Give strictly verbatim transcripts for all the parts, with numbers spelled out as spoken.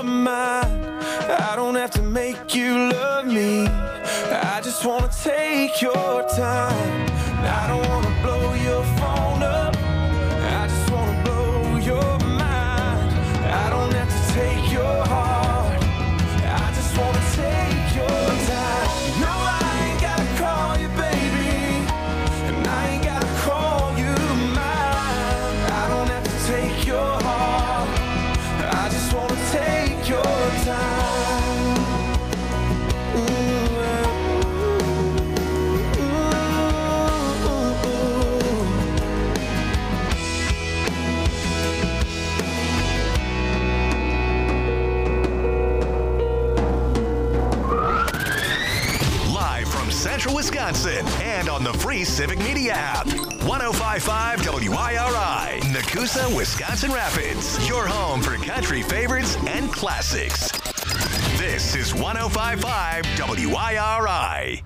you're mine. I don't have to make you love me. I just wanna take your time. I don't wanna blow your phone up. I just wanna blow your mind. I don't have to take your heart. I just wanna take your time. No, I ain't gotta call you baby, and I ain't gotta call you mine. I don't have to take your heart. I just wanna take your time. Ooh. Central Wisconsin and on the free Civic Media app. one oh five point five W I R I, Nakusa, Wisconsin Rapids. Your home for country favorites and classics. This is one oh five point five W I R I.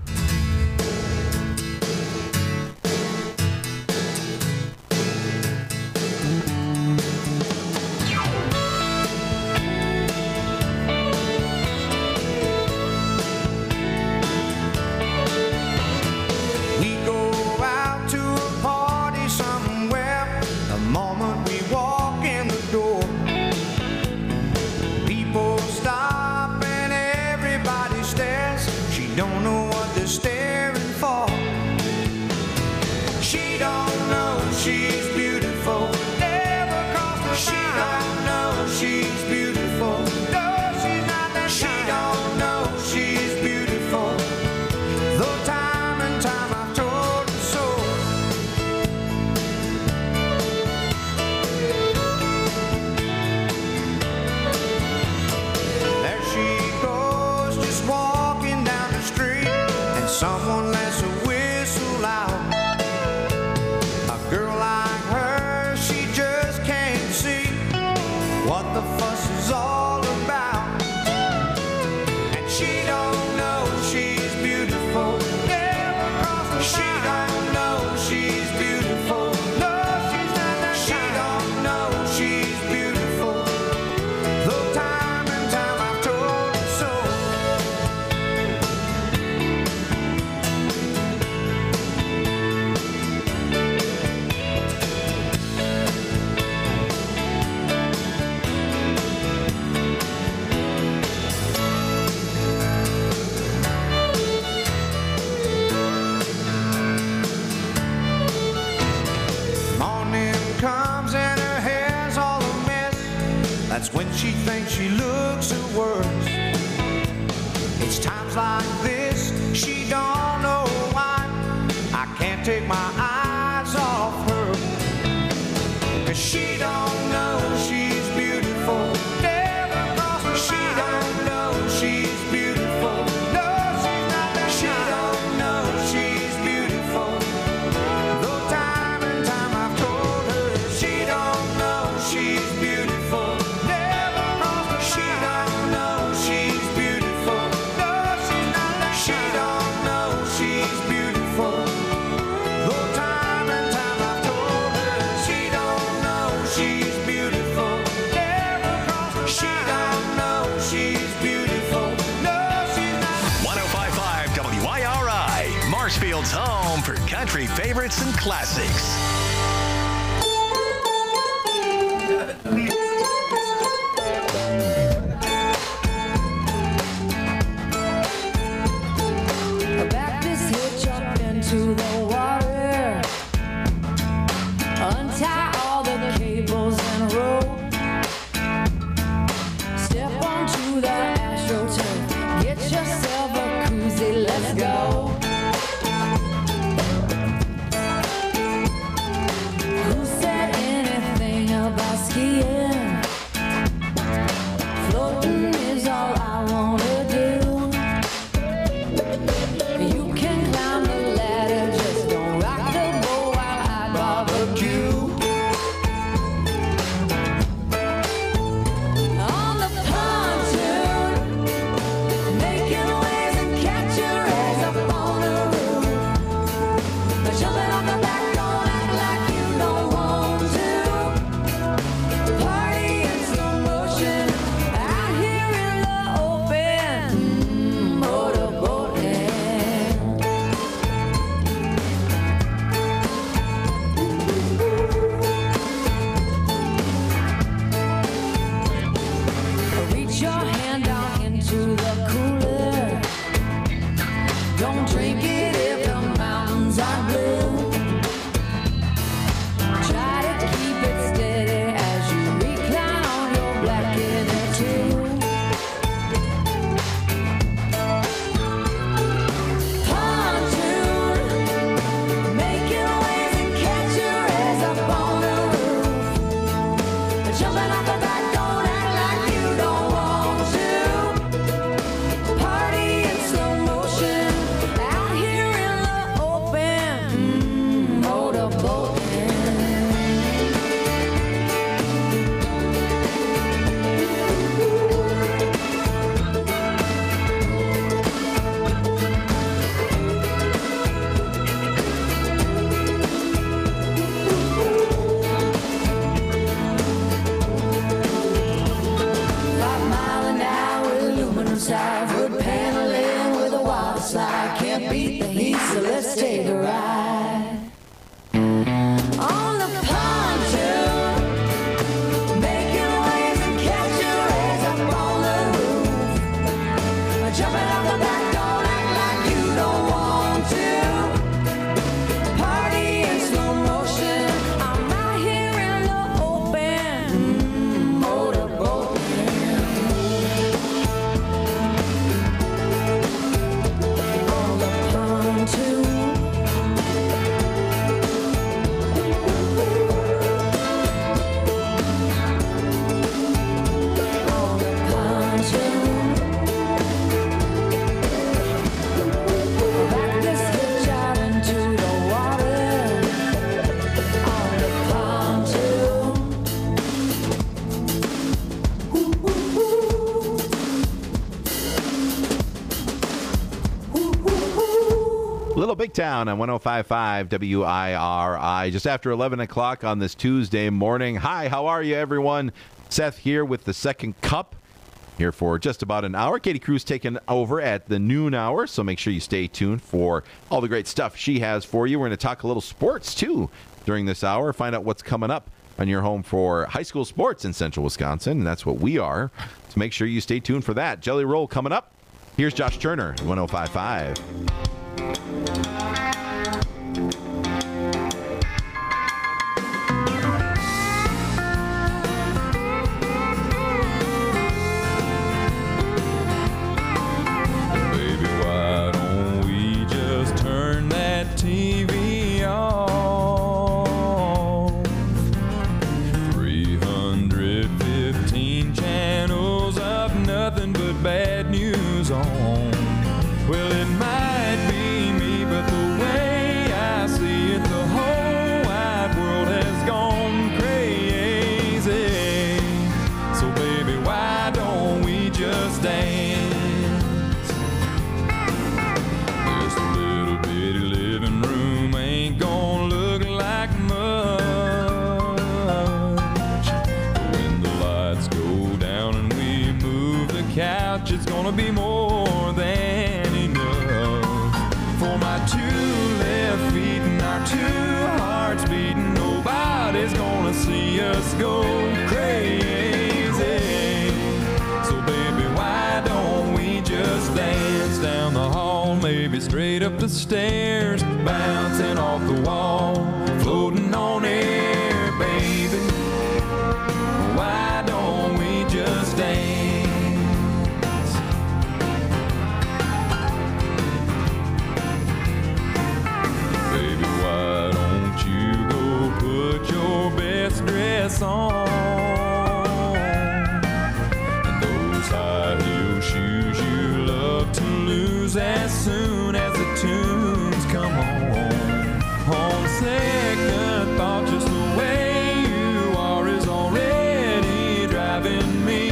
That's when she thinks she looks her worst. It's times like this she don't know why I can't take my eyes off her. 'Cause she don't know she's beautiful. Never crossed her mind. She don't know she's beautiful. No, she's not that she kind. Don't know she's beautiful. Though time and time I've told her she don't know she's beautiful. Marshfield's home for country favorites and classics. Back this hitch up into the water. Untie all the cables and rope. Step onto the AstroTurf. Get yourself a koozie, let's go. can't beat the heat, so let's take a ride. On the pontoon, making waves and catching rays up on the roof. Jumping out the back, don't act like you don't want to. Party in slow motion, I'm out here in the open. Mm, motorboat. On the pontoon. On the pontoon. Back this hitch out into the water. On the pontoon. Little Big Town on one oh five point five W I R I, just after eleven o'clock on this Tuesday morning. Hi, how are you, everyone? Seth here with the second cup, here for just about an hour. Katie Cruz taking over at the noon hour, so make sure you stay tuned for all the great stuff she has for you. We're going to talk a little sports, too, during this hour, find out what's coming up on your home for high school sports in central Wisconsin, and that's what we are. So make sure you stay tuned for that. Jelly Roll coming up. Here's Josh Turner, one oh five point five. Baby, why don't we just turn that T V off? three hundred fifteen channels of nothing but bad news on. Well, it might be me, but the way I see it, the whole wide world has gone crazy. So baby, why don't we just dance? This little bitty living room ain't gonna look like much. When the lights go down and we move the couch, it's gonna be more than for my two left feet and our two hearts beating. Nobody's gonna see us go crazy. So baby, why don't we just dance down the hall, maybe straight up the stairs, bouncing off the wall, floating on air, baby. Why don't we just dance? Put your best dress on and those high heel shoes you love to lose as soon as the tunes come on. On second thought, just the way you are is already driving me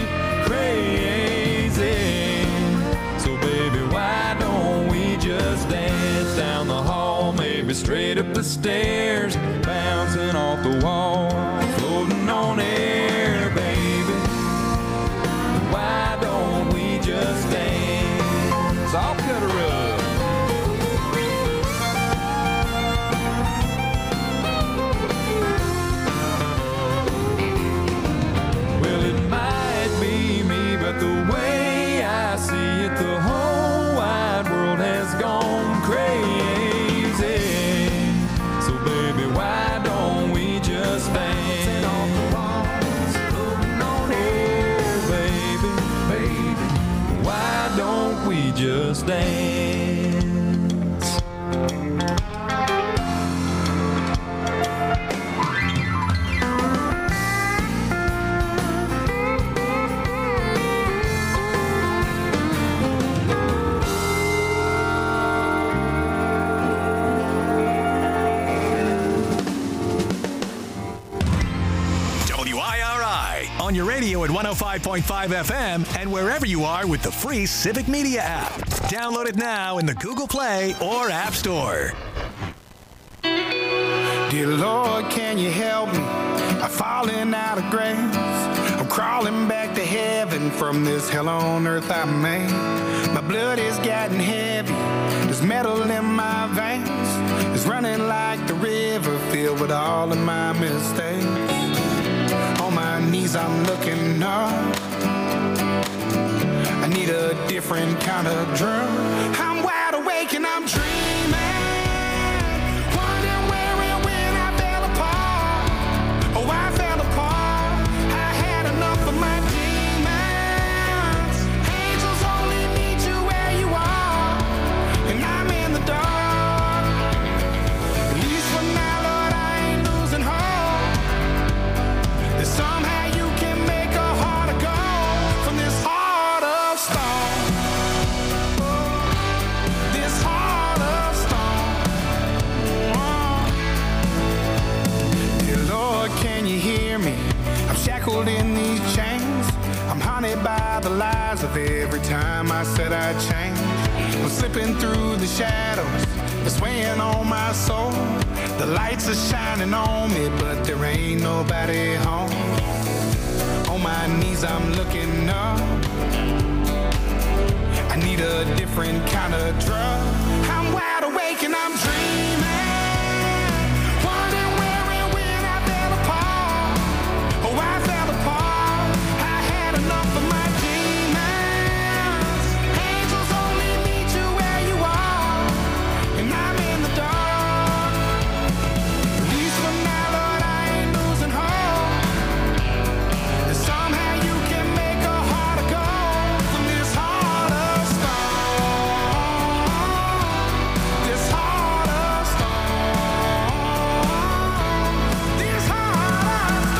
crazy. So baby, why don't we just dance down the hall, maybe straight up the stairs, bouncing off the wall, floating on air, baby. Why don't we just dance? I'll cut a rug. Well, it might be me, but the way I see it, the whole wide world has gone crazy. So baby, why don't we just dance off the walls, floating on air, baby, baby. Why don't we just dance? On your radio at one oh five point five F M and wherever you are with the free Civic Media app. Download it now in the Google Play or App Store. Dear Lord, can you help me? I'm falling out of grace. I'm crawling back to heaven from this hell on earth I made. My blood is getting heavy, there's metal in my veins. It's running like the river filled with all of my mistakes. On my knees I'm looking up, I need a different kind of drum. I'm wide awake and I'm dreaming, wondering where and when I fell apart. Oh, I fell apart, I had enough of my demons. Angels only meet you where you are, and I'm in the dark. At least for now, Lord, I ain't losing hope that somehow you can make a heart of gold from this heart of stone. This heart of stone. Dear Lord, can you hear me? I'm shackled in these chains. I'm haunted by the lies of every time I said I'd change. I'm slipping through the shadows, it's weighing on my soul. The lights are shining on me, but there ain't nobody home. On my knees I'm looking up, I need a different kind of drug. I'm wide awake and I'm dreaming, wondering where and when I fell apart. Oh, I fell apart, I had enough of my demons. Angels only meet you where you are, and I'm in the dark. At least for now, Lord, I ain't losing hope that somehow you can make a heart of gold from this heart of stone. This heart of stone. This heart of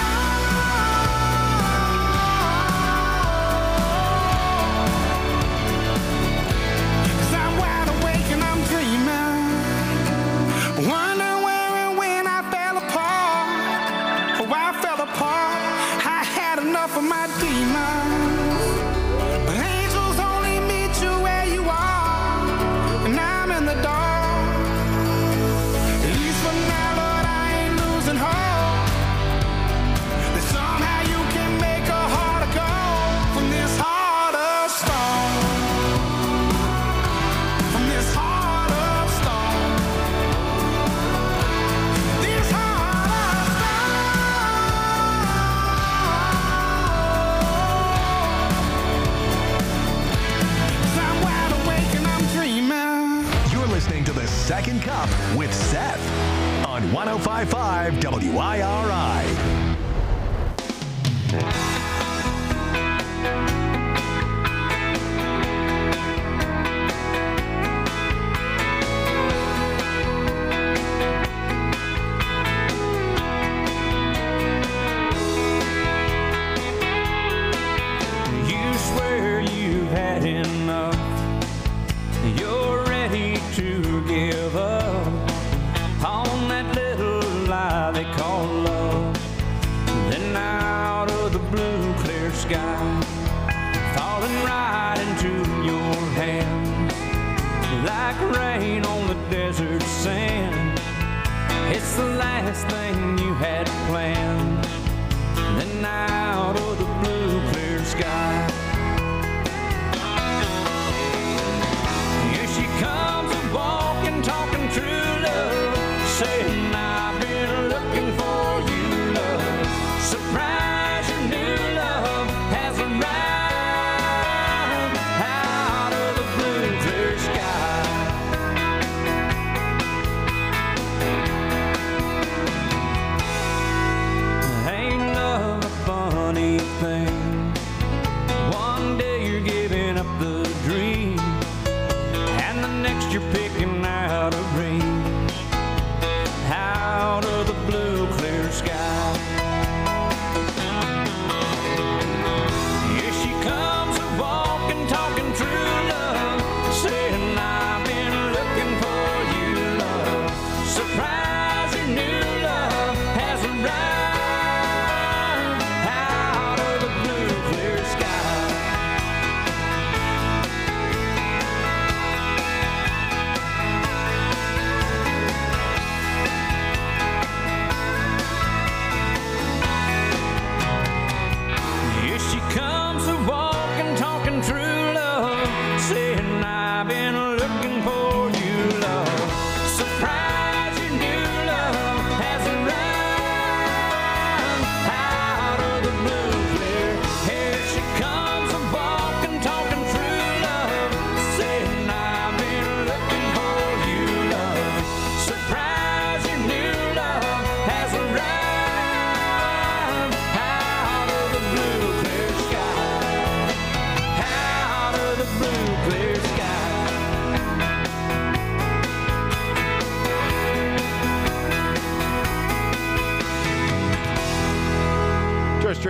stone. 'Cause I'm wide awake and I'm dreaming, wondering where and when I fell apart. Oh, I fell apart, I had enough of my demons. But angels only meet you where you are, and I'm in the dark. At least for now, Lord, I ain't losing hope that somehow you can make a heart of gold from this heart of stone. From this heart of stone. This heart of stone. 'Cause I'm wide awake and I'm dreaming. You're listening to The Second Cup with Seth on one oh five point five W I R I. You swear you've had enough, you're ready to give up on that little lie they call love. Then out of the blue clear sky, falling right into your hands, like rain on the desert sand. It's the last thing you had planned. Then out of the blue clear sky, here she comes a walking, talking true love, saying I've been looking for you, love. Surprise, your new love has arrived out of the blue clear sky.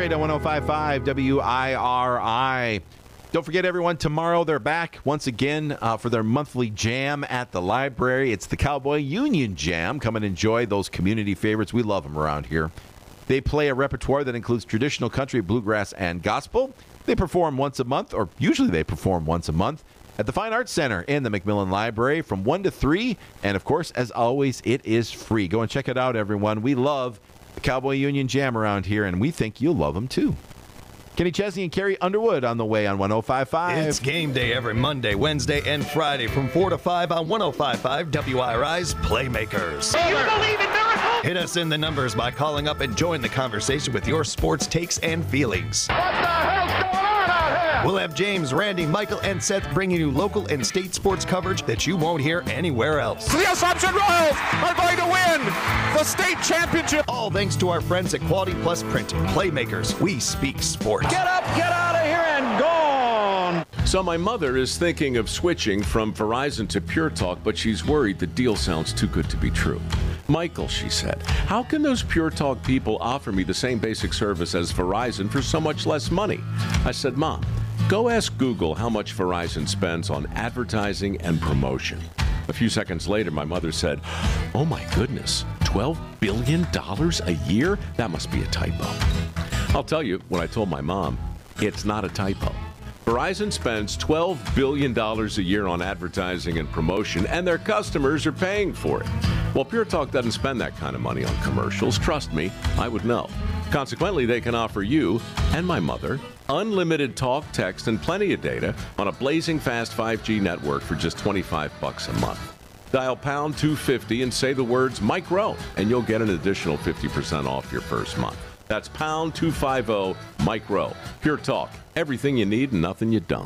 Gatorade on one oh five point five W I R I. Don't forget, everyone, tomorrow they're back once again uh, for their monthly jam at the library. It's the Cowboy Union Jam. Come and enjoy those community favorites. We love them around here. They play a repertoire that includes traditional country, bluegrass, and gospel. They perform once a month, or usually they perform once a month, at the Fine Arts Center in the McMillan Library from one to three. And, of course, as always, it is free. Go and check it out, everyone. We love the Cowboy Union Jam around here, and we think you'll love them, too. Kenny Chesney and Carrie Underwood on the way on one oh five point five. It's game day every Monday, Wednesday, and Friday from four to five on one oh five point five W I R I's Playmakers. Do you believe in miracles? Hit us in the numbers by calling up and join the conversation with your sports takes and feelings. What the hell's going on out here? We'll have James, Randy, Michael, and Seth bringing you local and state sports coverage that you won't hear anywhere else. The Assumption Royals are going to win the state championship. All thanks to our friends at Quality Plus Printing. Playmakers, we speak sports. Get up, get out of here, and gone. So my mother is thinking of switching from Verizon to Pure Talk, but she's worried the deal sounds too good to be true. Michael, she said, how can those Pure Talk people offer me the same basic service as Verizon for so much less money? I said, Mom, go ask Google how much Verizon spends on advertising and promotion. A few seconds later, my mother said, oh my goodness, twelve billion dollars a year? That must be a typo. I'll tell you, when I told my mom, it's not a typo. Verizon spends twelve billion dollars a year on advertising and promotion, and their customers are paying for it. Well, Pure Talk doesn't spend that kind of money on commercials. Trust me, I would know. Consequently, they can offer you and my mother unlimited talk, text, and plenty of data on a blazing fast five G network for just twenty-five bucks a month. Dial pound two fifty and say the words Mike Rowe, and you'll get an additional fifty percent off your first month. That's pound two fifty Mike Rowe. Pure Talk. Everything you need and nothing you don't.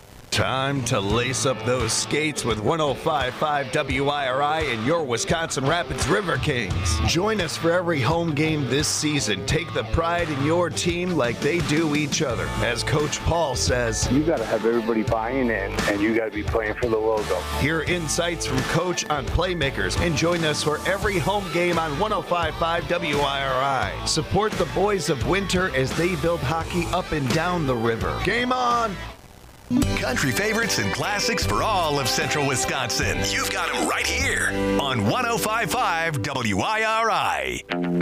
Time to lace up those skates with one oh five point five W I R I and your Wisconsin Rapids River Kings. Join us for every home game this season. Take the pride in your team like they do each other. As Coach Paul says, you got to have everybody buying in, and you got to be playing for the logo. Hear insights from Coach on Playmakers and join us for every home game on one oh five point five W I R I. Support the boys of Winter as they build hockey up and down the river. Game on! Country favorites and classics for all of central Wisconsin. You've got them right here on one oh five point five W I R I.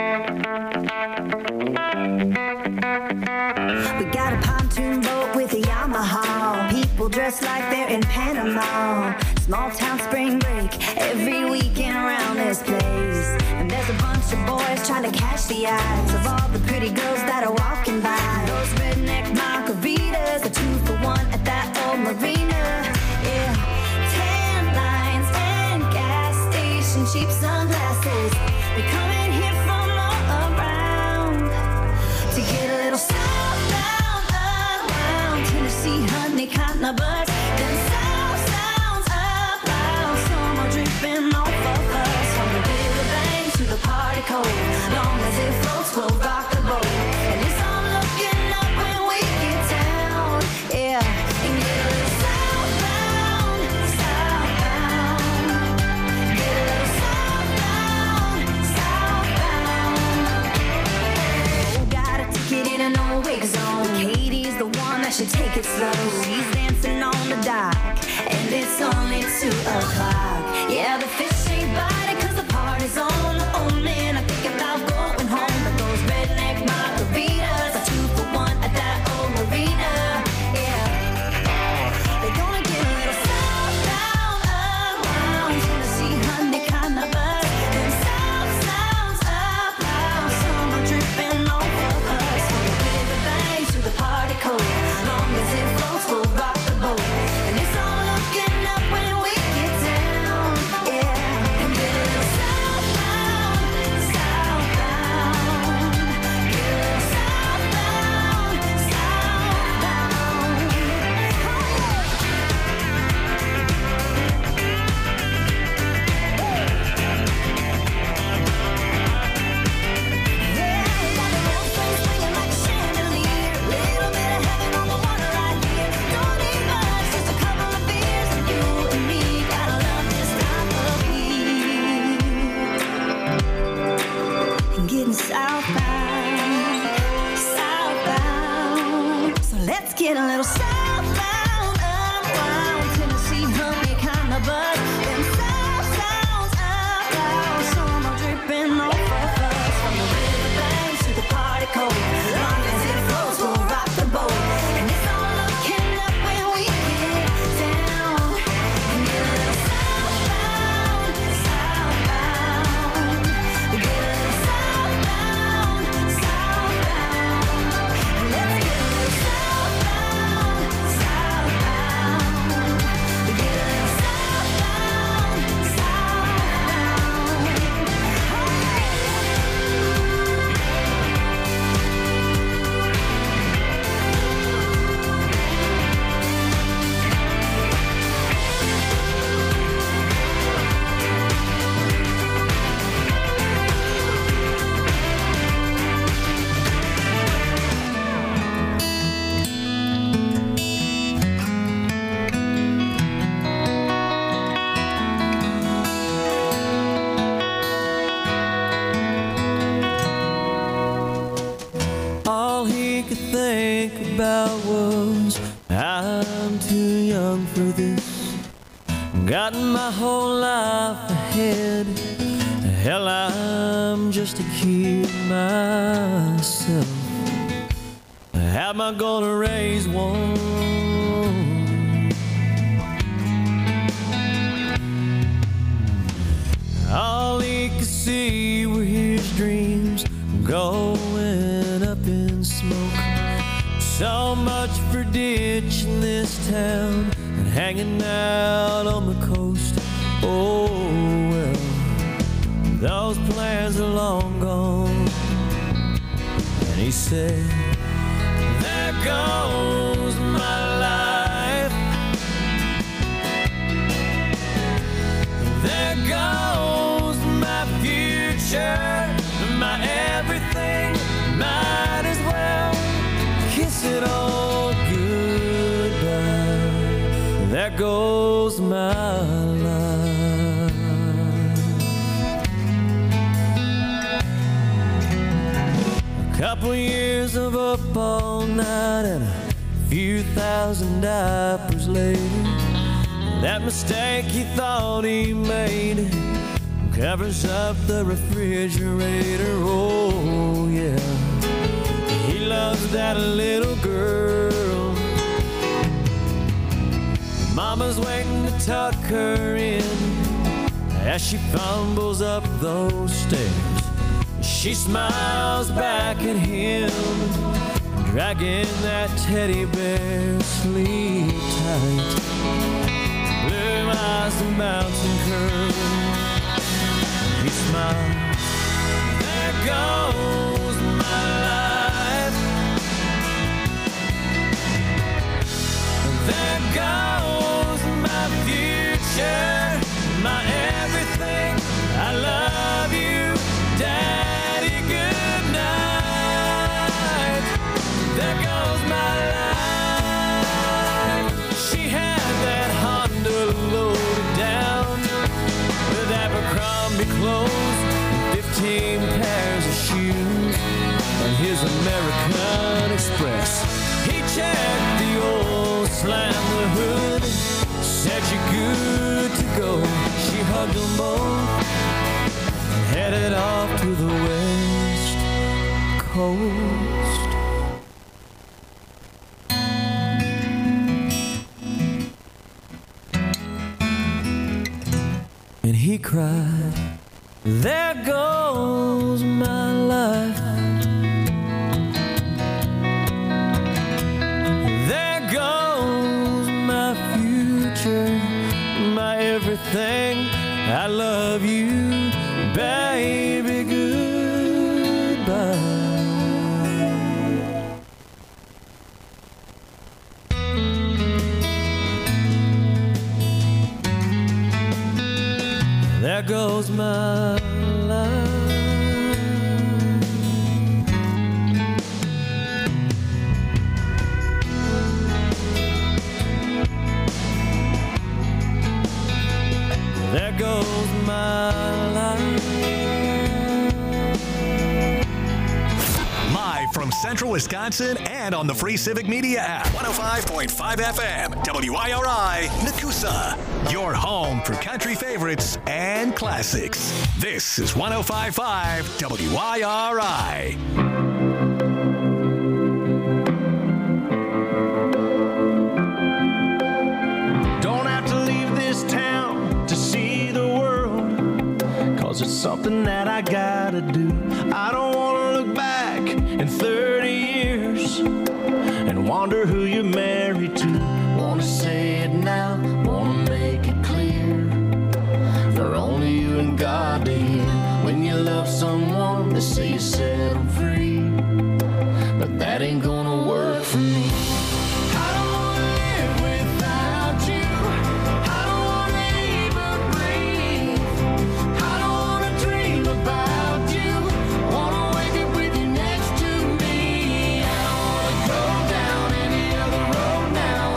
We got a pontoon boat with a Yamaha. People dressed like they're in Panama. Small town spring break every weekend around this place. And there's a bunch of boys trying to catch the eyes of all the pretty girls that are walking by. Those redneck margaritas, a two for one at that old marina. Yeah, tan lines and gas station cheap sunglasses. They're coming here from all around to get a little southbound around Tennessee, honey, kind of buzz. Then south sounds up loud, summer dripping off of us. From the river bank to the party cold, long as it floats, we'll rock the boat. And it's all looking up when we get down, yeah. And get a little southbound, southbound. Get a little southbound, southbound. Oh, got a ticket in an old wake zone. Katie's the one that should take it slow. She's dancing on the dock, and it's only two o'clock. Yeah, the fish ain't biting 'cause the party's on. Oh man, I'm thinking about going home. But those redneck margaritas are two for one at that old marina. Yeah, they're gonna get a little southbound around Tennessee, honey, kind of buzz. Then south sounds up loud, summer dripping off of us. From the river bank to the party cold, long as it floats, we'll rock the boat. And it's all looking up when we get down. too young for this. Got my whole life ahead. Hell, I'm just a kid myself. How am I gonna raise one? All he could see were his dreams going up in smoke. So much for ditching this town and hanging out on the coast. Oh well, those plans are long gone. And he said, there goes my life. There goes my future, my everything. Might as well kiss it all goodbye. There goes my life. A couple years of up all night and a few thousand diapers later. That mistake he thought he made covers up the refrigerator. Oh yeah, he loves that little girl. Mama's waiting to tuck her in as she fumbles up those stairs. She smiles back at him, dragging that teddy bear. Sleep tight, blue eyes and mountain curls. He smiles, there goes my life. There goes my future, my everything. I love you, Daddy, good night. There goes my life. She had that Honda loaded down with Abercrombie clothes and fifteen pairs of shoes on his American Express. He checked the old, slammed the hood, said you're good to go. She hugged them both and headed off to the West Coast. And he cried, there goes my life. There goes my future, my everything. I love you, baby, goodbye. There goes my life. There goes my life. Live from Central Wisconsin and on the free Civic Media app. one oh five point five F M, W I R I, Nakusa. Your home for country favorites and classics. This is one oh five point five W I R I. Don't have to leave this town to see the world, 'cause it's something that I gotta do. I don't wanna look back in thirty years and wonder who you're married to. Wanna say it now, wanna make it clear, for only you and God to hear. When you love someone, they say you set them free, but that ain't gonna work for me. I don't wanna live without you. I don't wanna even breathe. I don't wanna dream about you. Wanna wake up with you next to me. I don't wanna go down any other road now.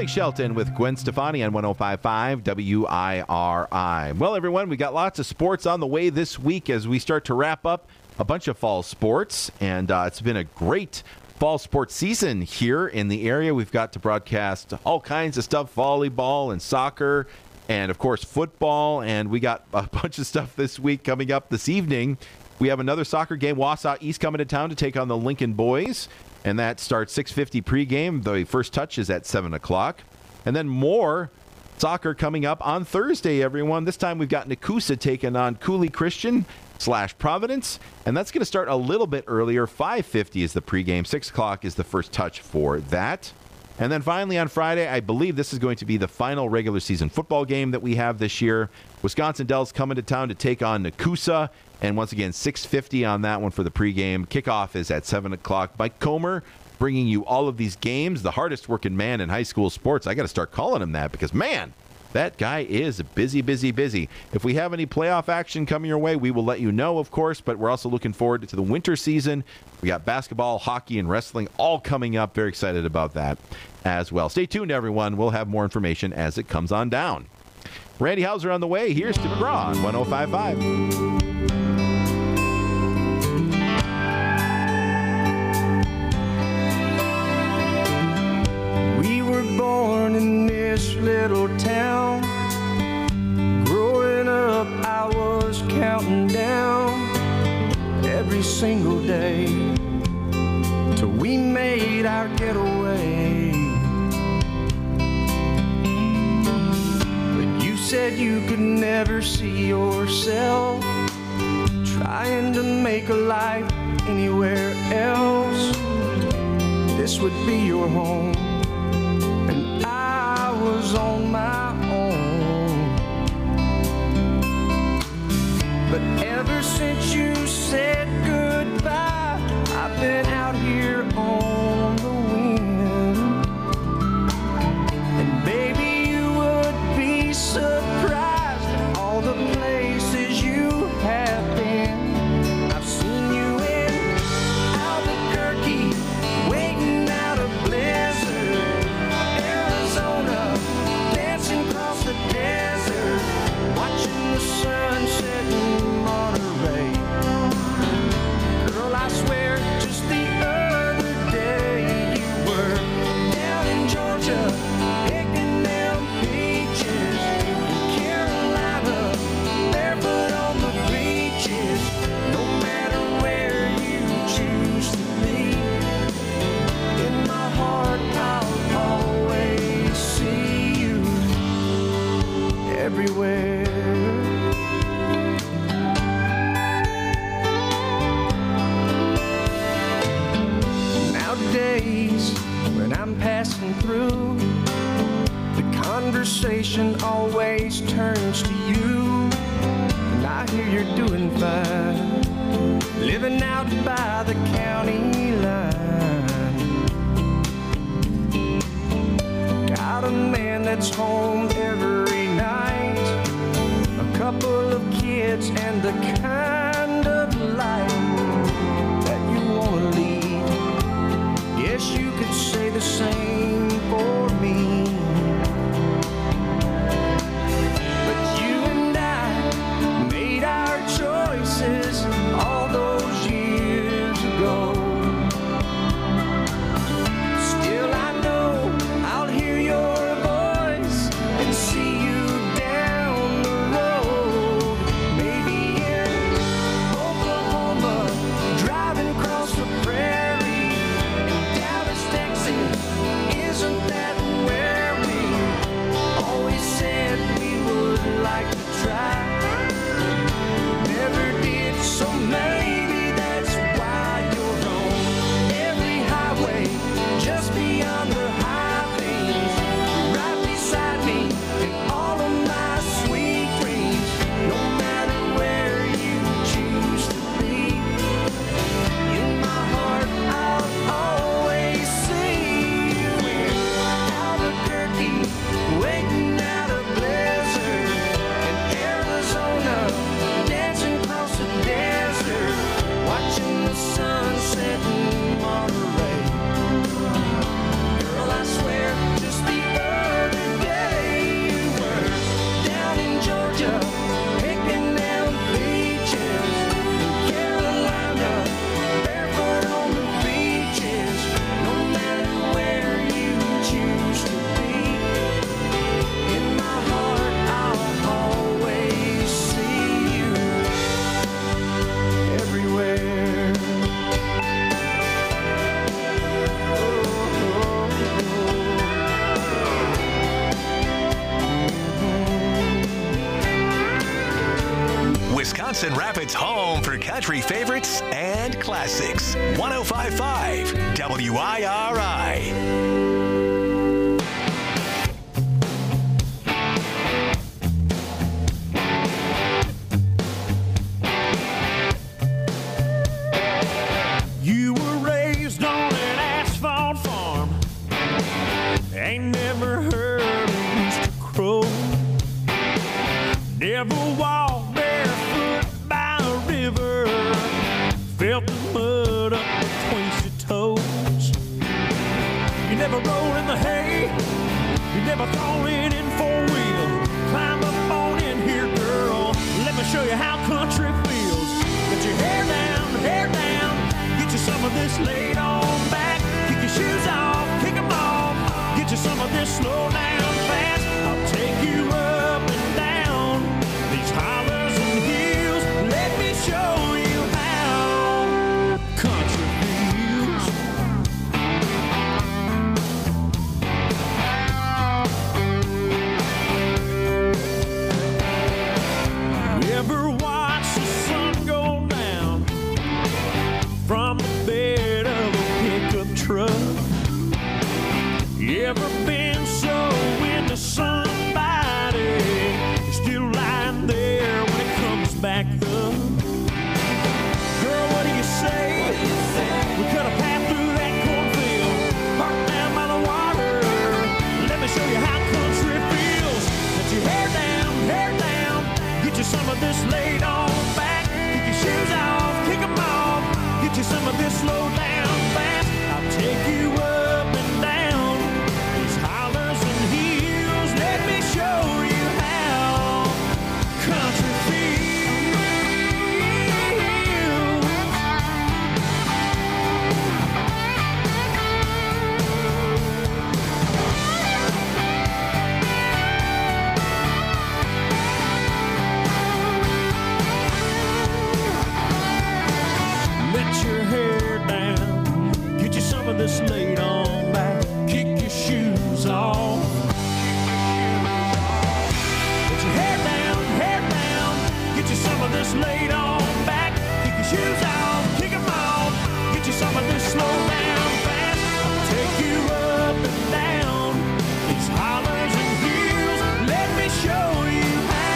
Blake Shelton with Gwen Stefani on one oh five point five W I R I. Well, everyone, we got lots of sports on the way this week as we start to wrap up a bunch of fall sports, and uh, it's been a great fall sports season here in the area. We've got to broadcast all kinds of stuff, volleyball and soccer, and of course football, and we got a bunch of stuff this week coming up this evening. We have another soccer game. Wausau East coming to town to take on the Lincoln Boys, and that starts six fifty pregame. The first touch is at seven o'clock, and then more soccer coming up on Thursday, everyone. This time we've got Nakusa taking on Cooley Christian slash Providence, and that's going to start a little bit earlier. five fifty is the pregame. six o'clock is the first touch for that. And then finally on Friday, I believe this is going to be the final regular season football game that we have this year. Wisconsin Dells coming to town to take on Nakusa, and once again, six fifty on that one for the pregame. Kickoff is at seven o'clock. Mike Comer bringing you all of these games, the hardest working man in high school sports. I got to start calling him that because, man, that guy is busy, busy, busy. If we have any playoff action coming your way, we will let you know, of course, but we're also looking forward to the winter season. We got basketball, hockey, and wrestling all coming up. Very excited about that as well. Stay tuned, everyone. We'll have more information as it comes on down. Randy Hauser on the way. Here's Tim McGraw on one oh five point five. We were born in this little town. Growing up, I was counting down every single day till we made our getaway. But you said you could never see yourself trying to make a life anywhere else. This would be your home. I was on my own, but ever since you said goodbye, I've been out here on the wind. And baby, you would be surprised at all the places you have been. I've seen you in Albuquerque, waiting out a blizzard, across the desert, watching the sun set in Monterey. Girl, I swear, just the other day you were down in Georgia, picking them peaches. Carolina, barefoot on the beaches. No matter where you choose to be, in my heart I'll always see you everywhere. Nowadays, when I'm passing through, the conversation always turns to you. And I hear you're doing fine, living out by the county line. Got a man that's home every night, a couple of kids, and the kind of life that you want to lead. Yes, you could say the same for me. But you and I made our choices all those years ago. Still, I know I'll hear your voice and see you down the road. Maybe in Oklahoma, driving across the prairie, in Dallas, Texas. Wisconsin Rapids' home for country favorites and classics. one oh five point five W I R I. You were raised on an asphalt farm. Ain't never heard a rooster crow. Never walked barefoot by a river. Felt the mud up between your toes. You never rolled in the hay. You never thrown it in four wheel. Climb up on in here, girl. Let me show you how country feels. Get your hair down, hair down. Get you some of this laid on back. Kick your shoes off, kick them off. Get you some of this slow down fast. I'll take you up and down these hollers and hills. Let me show you how country feels. You ever watch the sun go down from the bed of a pickup truck? You ever been so into somebody you're still lying there when it comes back up? Girl, what do you say? We cut a path through that cornfield, parked down by the water. Let me show you how country feels. Let your hair down, hair down. Get you some of this laid on back. Kick your shoes off, kick them off. Get you some of this slow down fast. I'll take you up and down these hollers and hills. Let me show you how country feels. Let your hair down. Get you some of this laid on back. Kick your shoes off. Let your hair down, hair down. Get you some of this laid on back. Kick your shoes off, kick them off. Get you some of this slow down fast. I'll take you up and down these hollers and hills. Let me show you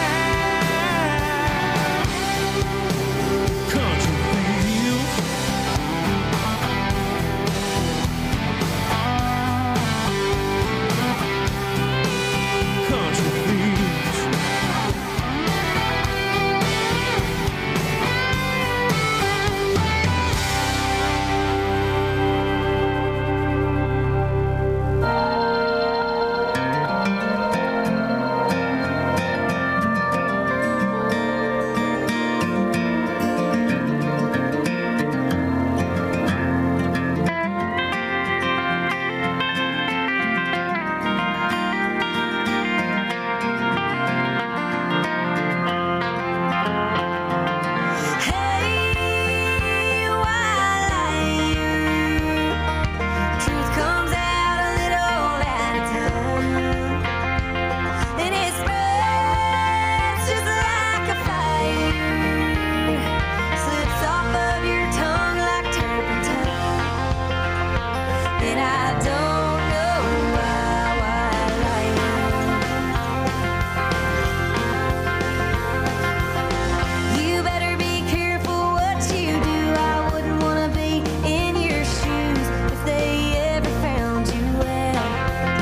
how country feels. Country feels. Hey, while truth comes out a little at a time, and it spreads just like a fire, slips off of your tongue like turpentine, and I don't know why, why I lie. You better be careful what you do. I wouldn't want to be in your shoes if they ever found you out.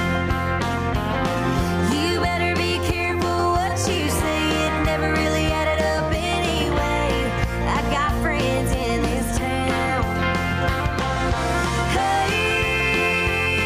You better be careful what you say. It never really added up anyway. I got friends in this town. Hey,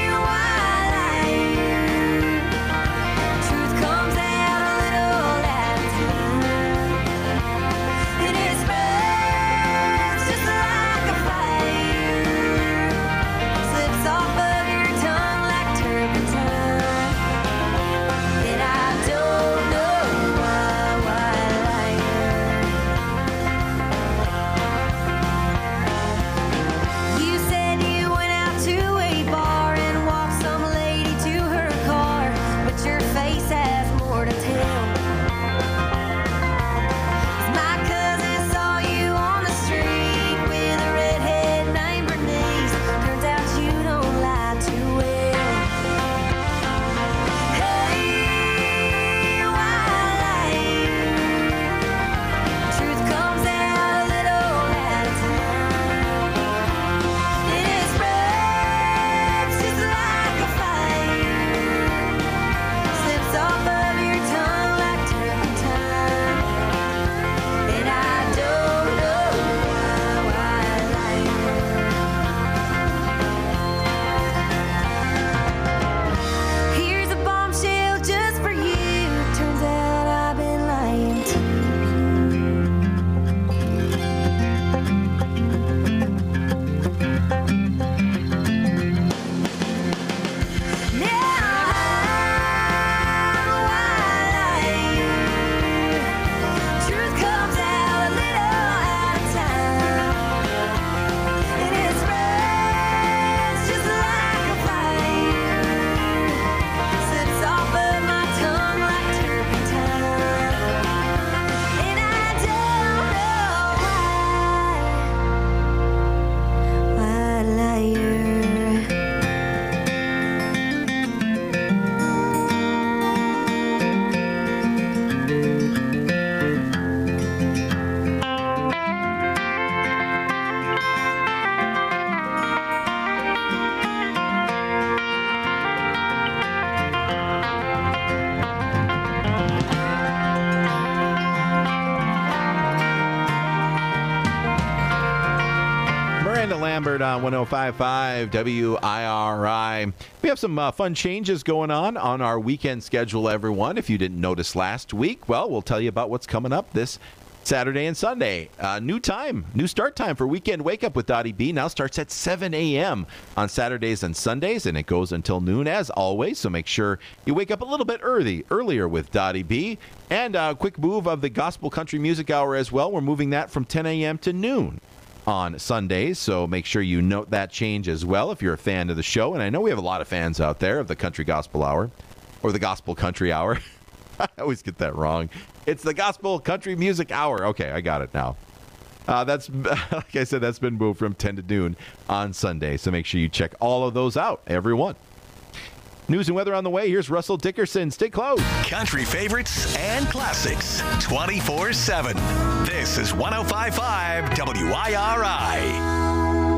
on one oh five point five W I R I. We have some uh, fun changes going on on our weekend schedule, everyone. If you didn't notice last week, well, we'll tell you about what's coming up this Saturday and Sunday. Uh, new time, new start time for Weekend Wake Up with Dottie B now starts at seven a.m. on Saturdays and Sundays, and it goes until noon as always. So make sure you wake up a little bit early, earlier with Dottie B. And a quick move of the Gospel Country Music Hour as well. We're moving that from ten a.m. to noon on Sundays, so make sure you note that change as well if you're a fan of the show. And I know we have a lot of fans out there of the Country Gospel Hour, or the Gospel Country Hour. I always get that wrong. It's the Gospel Country Music Hour. Okay, I got it now. Uh, that's, like I said, that's been moved from ten to noon on Sunday, so make sure you check all of those out, everyone. News and weather on the way. Here's Russell Dickerson. Stay close. Country favorites and classics twenty-four seven. This is one oh five point five W I R I.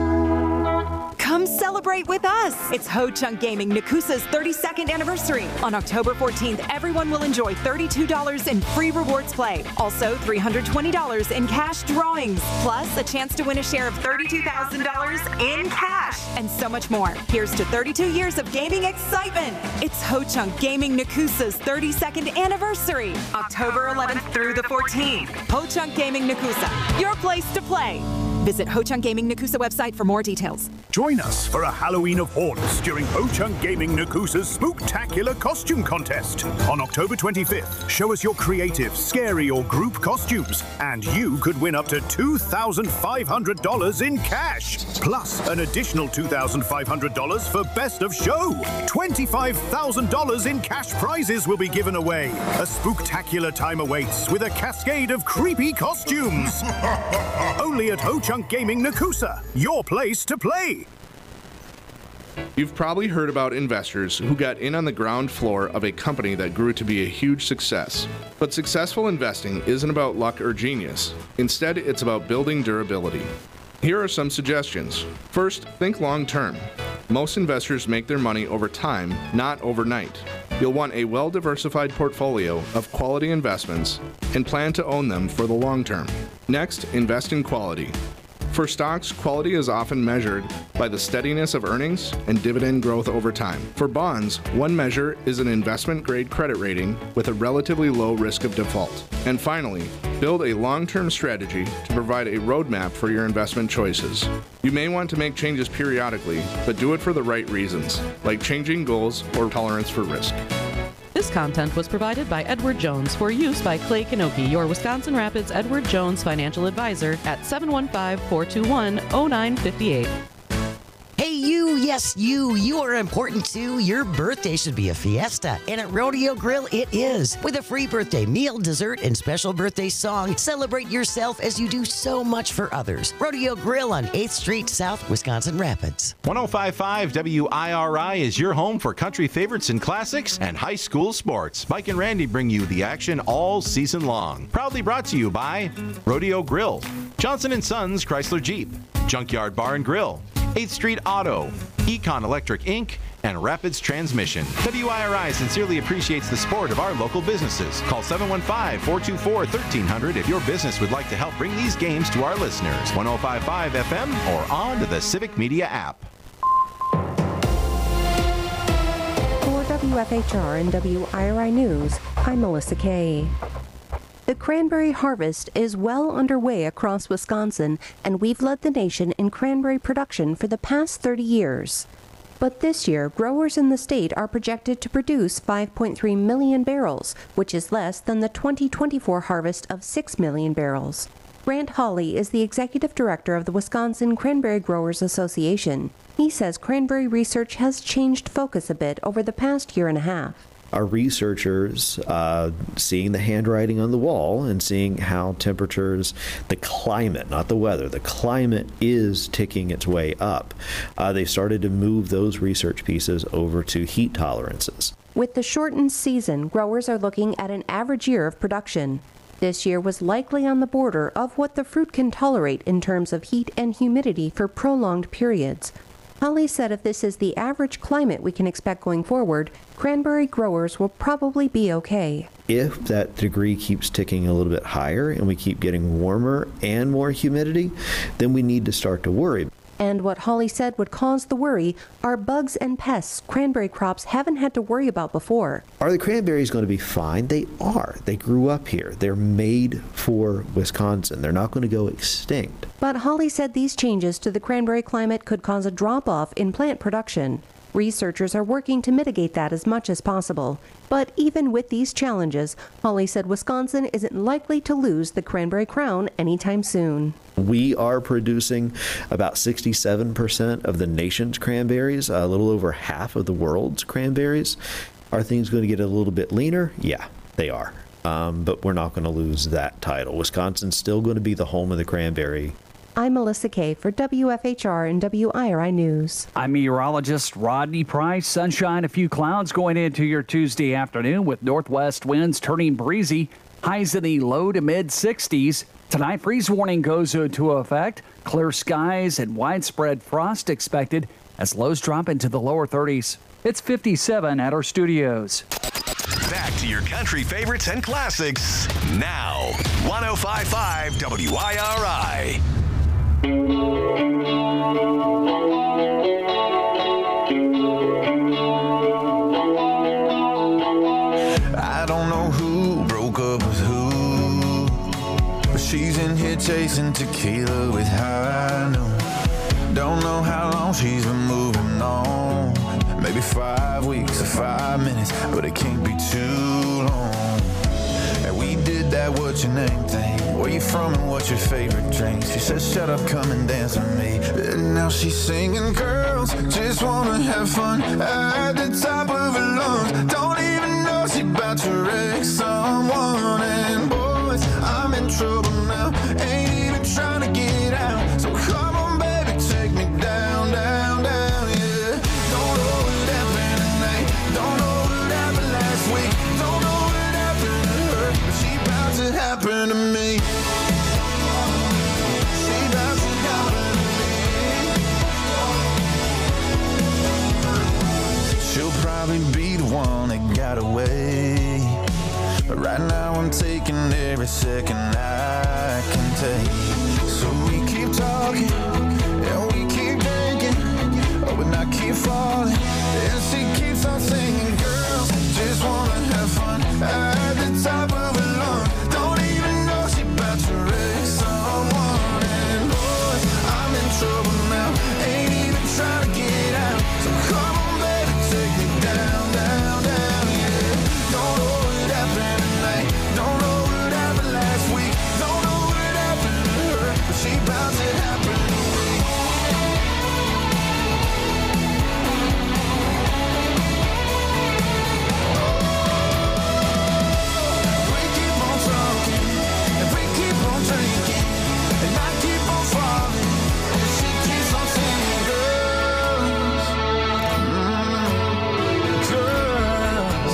Come celebrate with us. It's Ho Chunk Gaming Nakusa's thirty-second anniversary. On October fourteenth, everyone will enjoy thirty-two dollars in free rewards play. Also, three hundred twenty dollars in cash drawings. Plus, a chance to win a share of thirty-two thousand dollars in cash. And so much more. Here's to thirty-two years of gaming excitement. It's Ho Chunk Gaming Nakusa's thirty-second anniversary. October eleventh through the fourteenth. Ho Chunk Gaming Nakusa, your place to play. Visit Ho Chunk Gaming Nakusa website for more details. Join us for a Halloween of Hordes during Ho Chunk Gaming Nakusa's Spooktacular Costume Contest. On October twenty-fifth, show us your creative, scary, or group costumes, and you could win up to two thousand five hundred dollars in cash, plus an additional two thousand five hundred dollars for Best of Show. twenty-five thousand dollars in cash prizes will be given away. A spooktacular time awaits with a cascade of creepy costumes. Only at Ho Chunk Gaming Nakusa, your place to play. You've probably heard about investors who got in on the ground floor of a company that grew to be a huge success. But successful investing isn't about luck or genius. Instead, it's about building durability. Here are some suggestions. First, think long term. Most investors make their money over time, not overnight. You'll want a well-diversified portfolio of quality investments and plan to own them for the long term. Next, invest in quality. For stocks, quality is often measured by the steadiness of earnings and dividend growth over time. For bonds, one measure is an investment-grade credit rating with a relatively low risk of default. And finally, build a long-term strategy to provide a roadmap for your investment choices. You may want to make changes periodically, but do it for the right reasons, like changing goals or tolerance for risk. This content was provided by Edward Jones for use by Clay Kanoki, your Wisconsin Rapids Edward Jones financial advisor at seven one five, four two one, oh nine five eight. Hey, you, yes, you, you are important too. Your birthday should be a fiesta, and at Rodeo Grill it is. With a free birthday meal, dessert, and special birthday song, celebrate yourself as you do so much for others. Rodeo Grill on eighth Street South, Wisconsin Rapids. one oh five point five W I R I is your home for country favorites and classics and high school sports. Mike and Randy bring you the action all season long. Proudly brought to you by Rodeo Grill, Johnson and Sons Chrysler Jeep, Junkyard Bar and Grill, eighth Street Auto, Econ Electric Incorporated, and Rapids Transmission. W I R I sincerely appreciates the support of our local businesses. Call seven one five, four two four, one three zero zero if your business would like to help bring these games to our listeners. one oh five point five F M or on to the Civic Media app. For W F H R and W I R I News, I'm Melissa Kay. The cranberry harvest is well underway across Wisconsin, and we've led the nation in cranberry production for the past thirty years. But this year, growers in the state are projected to produce five point three million barrels, which is less than the twenty twenty-four harvest of six million barrels. Grant Hawley is the executive director of the Wisconsin Cranberry Growers Association. He says cranberry research has changed focus a bit over the past year and a half. Our researchers, uh, seeing the handwriting on the wall and seeing how temperatures, the climate, not the weather, the climate is ticking its way up, uh, they started to move those research pieces over to heat tolerances. With the shortened season, growers are looking at an average year of production. This year was likely on the border of what the fruit can tolerate in terms of heat and humidity for prolonged periods. Holly said if this is the average climate we can expect going forward, cranberry growers will probably be okay. If that degree keeps ticking a little bit higher and we keep getting warmer and more humidity, then we need to start to worry. And what Holly said would cause the worry are bugs and pests cranberry crops haven't had to worry about before. Are the cranberries going to be fine? They are. They grew up here. They're made for Wisconsin. They're not going to go extinct. But Holly said these changes to the cranberry climate could cause a drop-off in plant production. Researchers are working to mitigate that as much as possible. But even with these challenges, Holly said Wisconsin isn't likely to lose the cranberry crown anytime soon. We are producing about sixty-seven percent of the nation's cranberries, a little over half of the world's cranberries. Are things going to get a little bit leaner? Yeah, they are. Um, but we're not going to lose that title. Wisconsin's still going to be the home of the cranberry. I'm Melissa Kay for W F H R and W I R I News. I'm meteorologist Rodney Price. Sunshine, a few clouds going into your Tuesday afternoon with northwest winds turning breezy. Highs in the low to mid sixties. Tonight, freeze warning goes into effect. Clear skies and widespread frost expected as lows drop into the lower thirties. It's fifty-seven at our studios. Back to your country favorites and classics now. one oh five point five W I R I. I don't know who broke up with who, but she's in here chasing tequila with high noon. Don't know how long she's been moving on, maybe five weeks or five minutes, but it can't be too long. And we did that what's your name thing. Where you from and what's your favorite drink? She said shut up, come and dance with me. And now she's singing, girls just wanna have fun at the top of her lungs. Don't even know she about to wreck someone. And boys, I'm in trouble now, ain't even trying to get out. So come on baby, take me down, down, down, yeah. Don't know what happened tonight, don't know what happened last week, don't know what happened to her, but she about to happen to me. She'll probably be the one that got away, but right now I'm taking every second I can take. So we keep talking, and we keep drinking, oh, and I keep falling, and she keeps on singing. Girls just wanna have fun at the top of her lungs. Don't even know she about to wreck someone. And boys, I'm in trouble now, ain't even trying to get out. So come on baby, take me down, down, down, yeah. Don't know what happened tonight, don't know what happened last week, don't know what happened to her, but she about to happen to me. We keep on talking, and we keep on drinking, and I keep on falling, and she keeps on singing. Girls, mm, girls,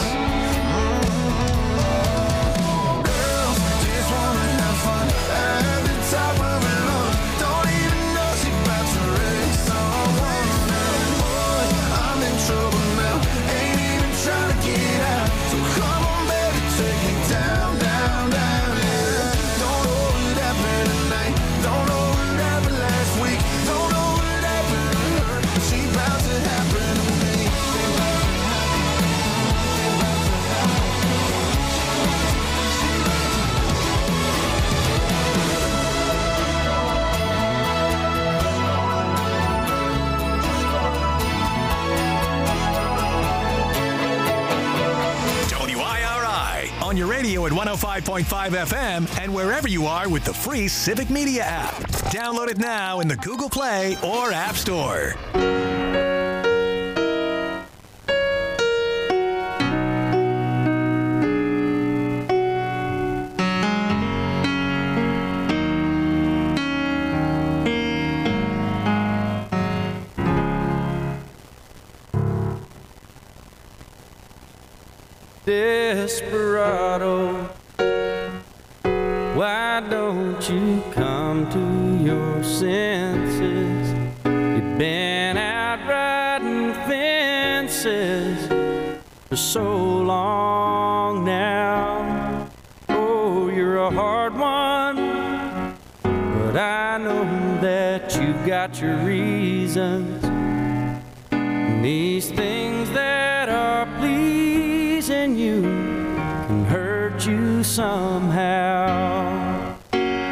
mm, girls just wanna have fun at the top of her lungs. Don't even know she about to wreck someone. And boy, I'm in trouble now, ain't even trying to get out. So come on baby, take me down, down, down, yeah. Don't know what happened tonight, don't know what happened last week, don't know what happened to her, but she about to happen to me. W I R I on your radio at one oh five point five F M and wherever you are with the free Civic Media app. Download it now in the Google Play or App Store. Desperado, why don't you come to your senses? You've been out riding fences for so long now. Oh, you're a hard one, but I know that you got got your reasons. These things that are pleasing you can hurt you somehow.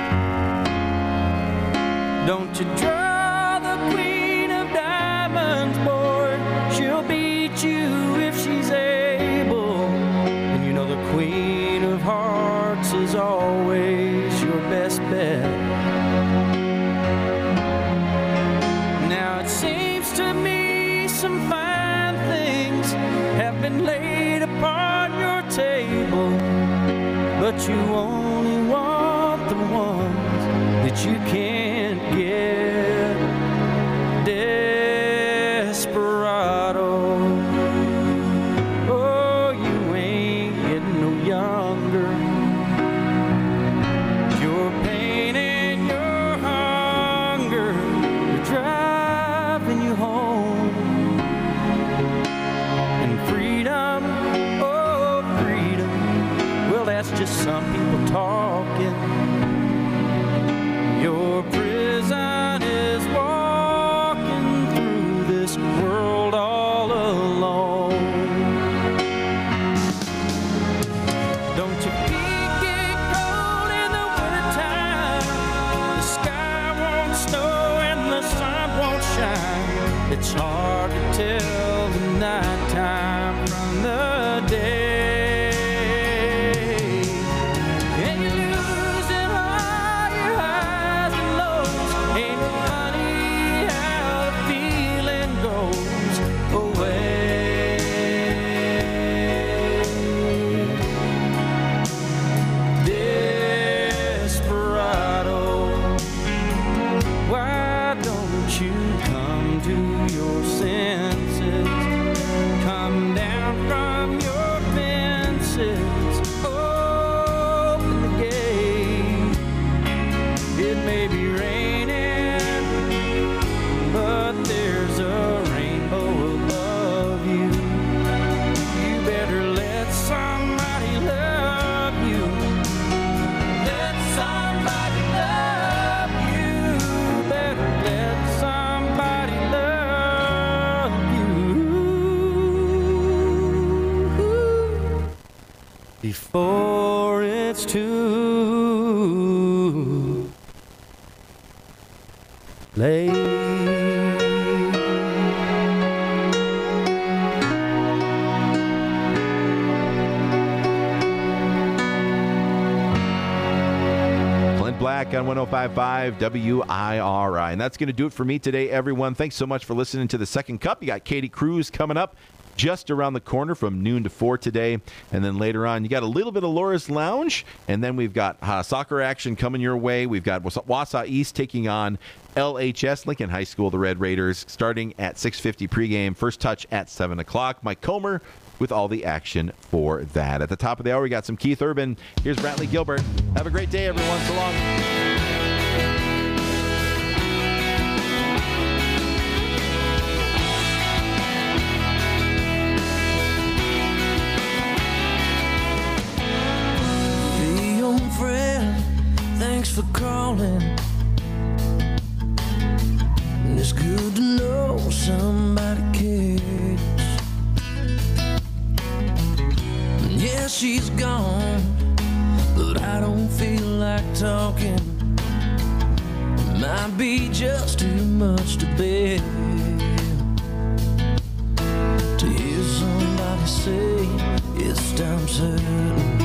Don't you draw the queen of diamonds, boy. She'll beat you if she's able. And you know the queen of hearts is always your best bet. Now it seems to me some fine things have been laid upon your table, but you only want the ones that you can't get. Desperado, oh, you ain't getting no younger. Your pain and your hunger are driving you home. And freedom, oh, freedom, well, that's just some people talking. Your prison is walking through this world all alone. Don't your feet get cold in the wintertime? The sky won't snow and the sun won't shine. It's hard to tell the nighttime from the day. And you're losing all your highs and lows. Ain't it funny how the feeling goes away? Desperado, why don't you come to your senses? Come down from your fences. Open the gate. It may be raining, but there's a rainbow above you. You better let somebody love you. Let somebody love you. Better let somebody love you before it's too late. Clint Black on one oh five point five W I R I. And that's going to do it for me today, everyone. Thanks so much for listening to the Second Cup. You got Katie Cruz coming up just around the corner from noon to four today. And then later on, you got a little bit of Laura's Lounge. And then we've got uh, soccer action coming your way. We've got Wausau East taking on L H S, Lincoln High School, the Red Raiders, starting at six fifty pregame. First touch at seven o'clock. Mike Comer with all the action for that. At the top of the hour, we got some Keith Urban. Here's Brantley Gilbert. Have a great day, everyone. So long. Hey, old friend, thanks for calling. It's good to know somebody cares. Yeah, she's gone, but I don't feel like talking. It might be just too much to bear. To hear somebody say it's time certain,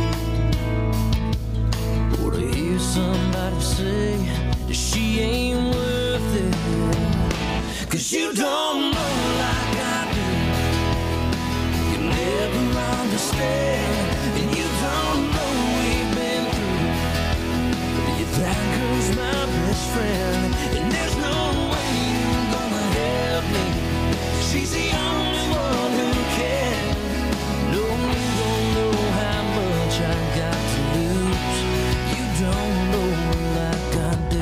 or to hear somebody say that she ain't worth it. 'Cause you don't know like I do. You never understand, and you don't know we've been through. If that girl's my best friend, and there's no way you're gonna help me. She's the only one who can. No, you don't know how much I got to lose. You don't know like I do.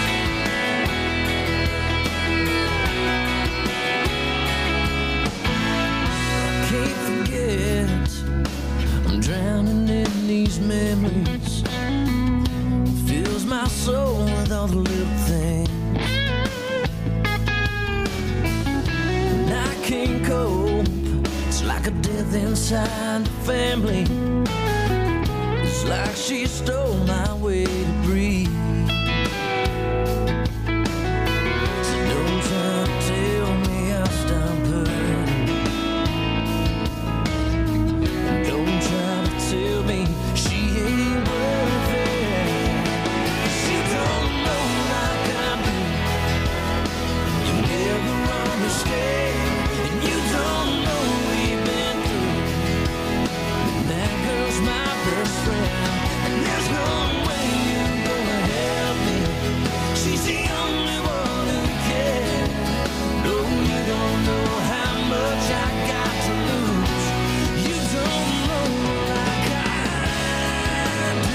Can't forget, I'm drowning in these memories. Fills my soul with all the little things. hope. It's like a death inside the family. It's like she stole my way to breathe. So don't try to tell me I'll stop hurting. Don't try to tell me she ain't worth it. She don't know like I do. You never understand, and you don't know we've been through. And that girl's my best friend, and there's no way you're gonna help me. She's the only one who cares. No, you don't know how much I got to lose. You don't know like I do.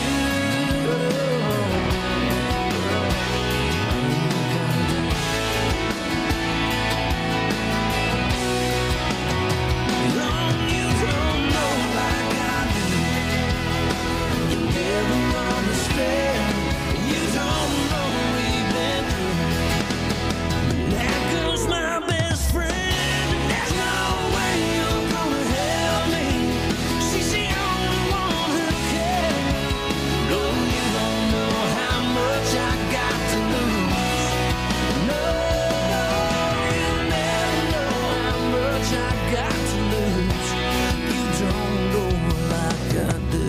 You don't know like I do. You never understand. You don't know we've been through. That girl's my best friend, and there's no way you're gonna help me. She's the only one who cares. No, you don't know how much I got to lose. No, you never know how much I got to lose. You don't know like I do.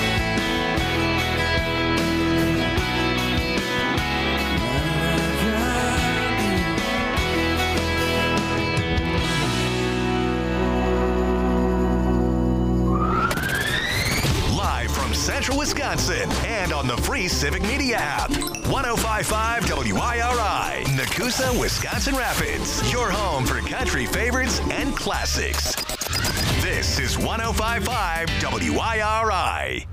Live from Central Wisconsin and on the free Civic Media app. ten fifty-five W I R I, Nakusa, Wisconsin Rapids. Your home for country favorites and classics. This is ten fifty-five W I R I.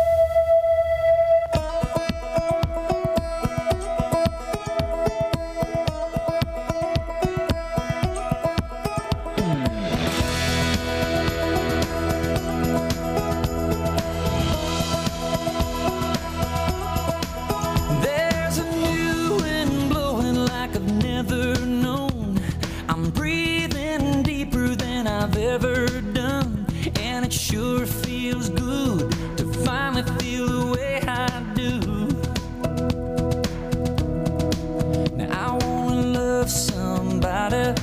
There's a new wind blowing like I've never known. I'm breathing deeper than I've ever done, and it sure feels good to finally feel the way I do. Now I wanna love somebody